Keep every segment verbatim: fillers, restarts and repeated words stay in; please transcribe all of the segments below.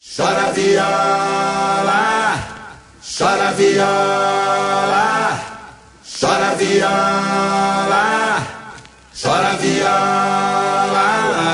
Chora viola, chora viola, chora viola, chora viola.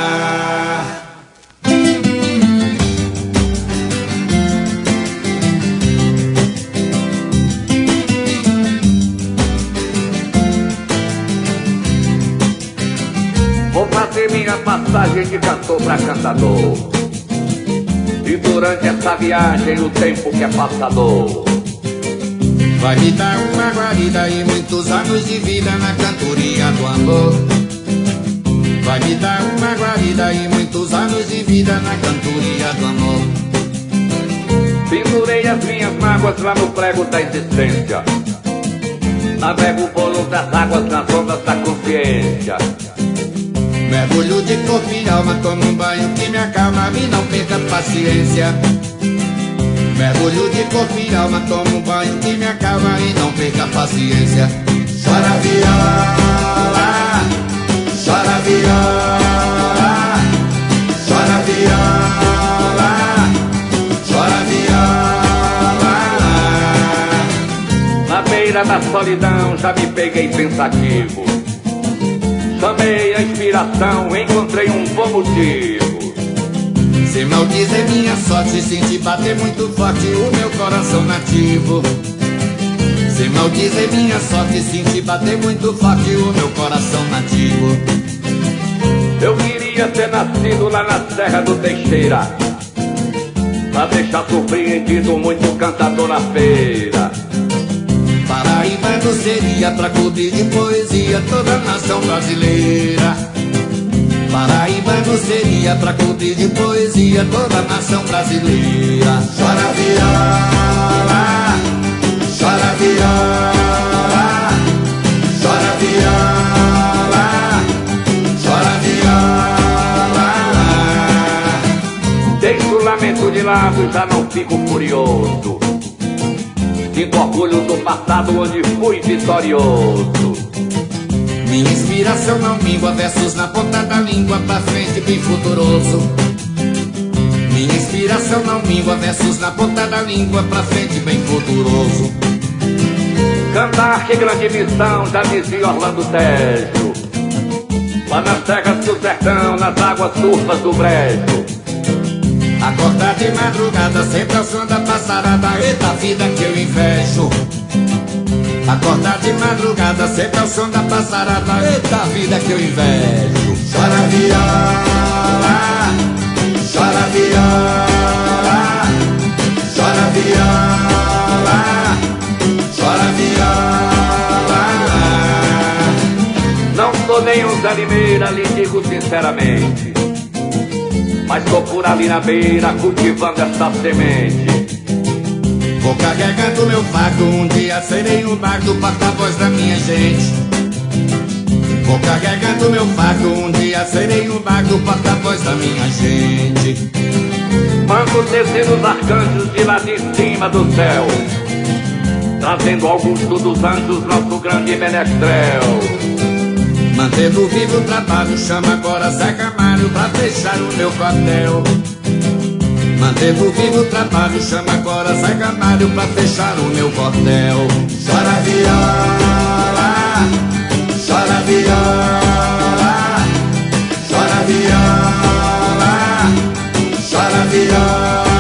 Vou fazer minha passagem de cantor pra cantador, e durante essa viagem o tempo que é passador vai me dar uma guarida e muitos anos de vida na cantoria do amor. Vai me dar uma guarida e muitos anos de vida na cantoria do amor. Pendurei as minhas mágoas lá no prego da existência, navego o bolo das águas nas ondas da consciência. Mergulho de corpo e alma, tomo um banho que me acalma e não perca a paciência. Mergulho de corpo e alma, tomo um banho que me acalma e não perca a paciência. Chora viola, chora viola, chora viola, chora viola. Na beira da solidão já me peguei pensativo, chamei a inspiração, encontrei um bom motivo. Se maldizer minha sorte, senti bater muito forte o meu coração nativo. Se maldizer minha sorte, senti bater muito forte o meu coração nativo. Eu queria ter nascido lá na Serra do Teixeira, pra deixar surpreendido muito cantador na feira. Paraibano seria pra cobrir de poesia toda a nação brasileira. Paraibano seria pra cobrir de poesia toda a nação brasileira. Chora viola, chora viola, chora viola, chora viola. Deixo o lamento de lado e já não fico furioso, sinto orgulho do passado onde fui vitorioso. Minha inspiração não mingua, versos na ponta da língua, pra frente bem futuroso. Minha inspiração não mingua, versos na ponta da língua, pra frente bem futuroso. Cantar que grande missão, já dizia Orlando Tejo, lá nas terras do sertão, nas águas turvas do brejo. Acordar de madrugada, sempre ao som da passarada, eita vida que eu invejo. Acordar de madrugada, sempre ao som da passarada, eita vida que eu invejo. Chora viola, chora viola, chora viola, chora viola. Não sou nem um Zé Limeira, lhe digo sinceramente, mas tô por ali na beira cultivando essa semente. Vou carregando meu fardo, um dia serei um bardo, porta-voz da minha gente. Vou carregando meu fardo, um dia serei um bardo, porta-voz da minha gente. Mando descer os arcanjos de lá de cima do céu, trazendo Augusto dos Anjos, nosso grande menestrel. Mantendo vivo o trabalho, chama agora Zé Camargo pra fechar o meu quartel. Mantendo vivo o trabalho, chama agora Zé Camargo pra fechar o meu quartel. Chora viola, chora viola, chora viola, chora viola.